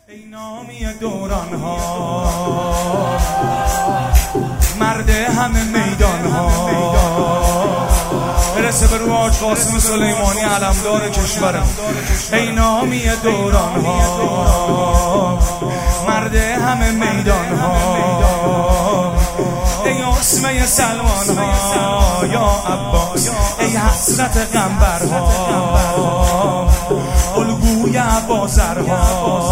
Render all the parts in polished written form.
ای نامی دوران ها، مرد همه میدان ها، برسه به رو حاج قاسم سلیمانی علمدار کشورم. ای نامی دوران ها، مرد همه میدان ها، ای اسمه سلمان ها یا عباس، ای حسرت قنبرها، الگوی عبازرها،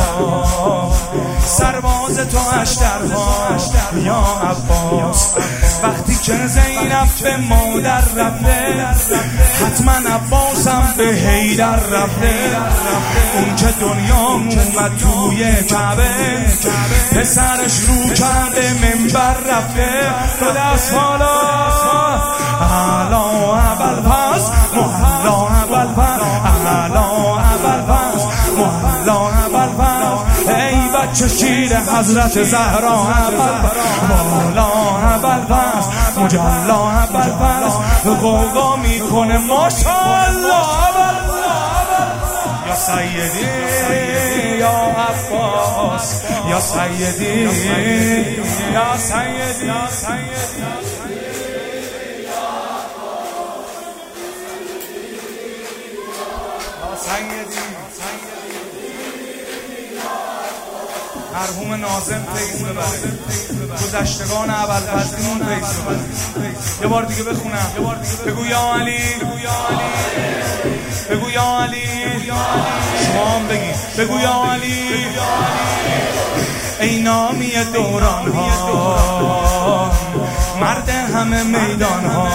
سرباز تو اشترها یا عباس. وقتی که زینب به مادر رفته، حتما عباسم به حیدر رفته. اون که دنیا اومد توی کعبه، پسرش رو کعبه منبر رفته. تو دست بالا اعلا اول پس محلا اول پس، اعلا اول پس محلا اول پس. ای بچه شیر حضرت زهرا اول پس، بالا اول پس مجلا اول پس. غوغا میکنه ماشاءالله یا سیدی یا عباس، یا سیدی یا سیدی یا سیدی مرحوم ناظم فیض ببره، گذشتگان ابوالفضلیمون فیض ببره. یه بار دیگه بخونم، بگو یا علی، بگو یا علی، شما هم بگید بگو یا علی. ای نامی دوران ها، مرد همه میدان ها،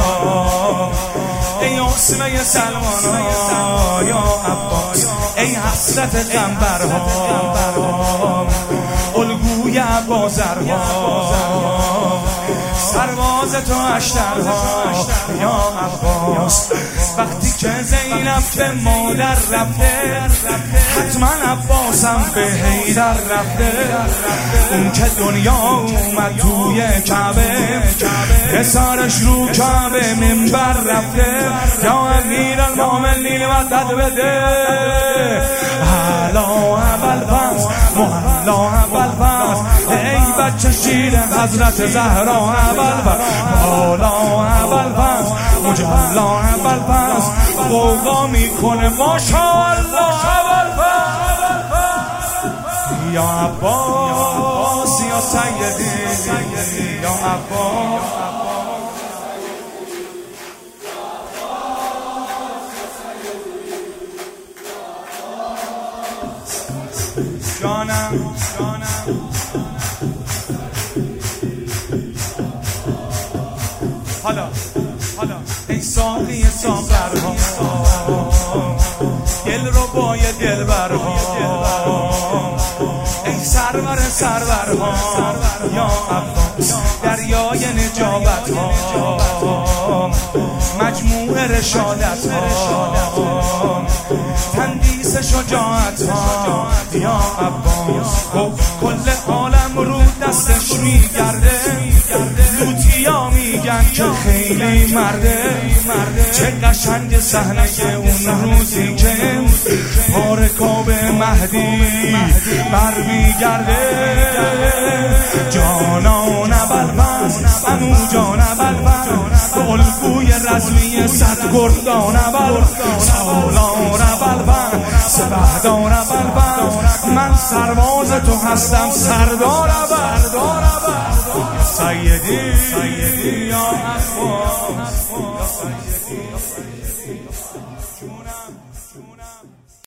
ای اسمه سلمان ها یا عباس، ای حسرت قنبرها، الگوی عبازرها، سرباز تو اشترها یا عباس. وقتی که زینب به مادر رفته، حتما عباسم به حیدر رفته. اون که دنیا اومد توی کعبه، پسرش رو کعبه منبر رفته. یا امیر المؤمنین مدد بده، اعلا اول پس محلا اول پس. ای بچه شیر حضرت زهرا اول پس، بالا اول پس مجلا اول پس. غوغا میکنه ماشاءالله اول پس. یا عباس یا سیدی یا عباس، جانم حالا ای ساقی ساغرها، دل رو بای دلبرها، ای سرور سرورها یا عباس، دریای نجابت ها، مجموع رشادت ها، تندیس شجاعت ها یا عباس. کل عالم رو دستش میگرده، لوتیا میگن که خیلی مرده. چه قشنگ صحنه اون روزی که پارکاب مهدی بر میگرده. جانان ابوالفضل انو جان ابوالفضل، الگوی رزمی صد گردان ابوالفضل، سالار ابوالفضل سپهدار ابوالفضل. من سرباز تو هستم سردار ابوالفضل. سیدی یا عباس.